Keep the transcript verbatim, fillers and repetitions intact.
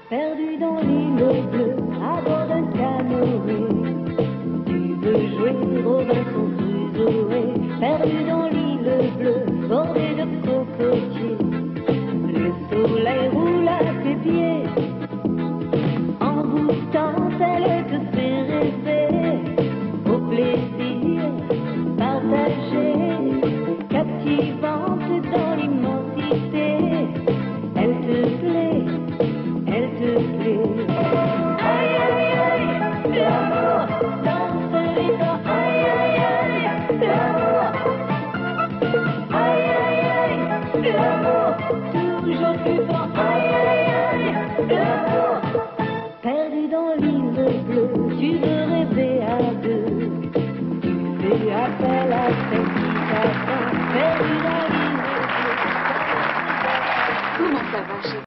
Perdu dans l'île bleue, à bord d'un canoë. Tu veux jouer Robinson Crusoe. Perdu dans l'île bleue, bordée de cocotiers. Le soleil roule à tes pieds. Envoûtante, elle te fait rêver. Au plaisir partagé, captivante dans l'immensité. Elle te plaît, elle te plaît.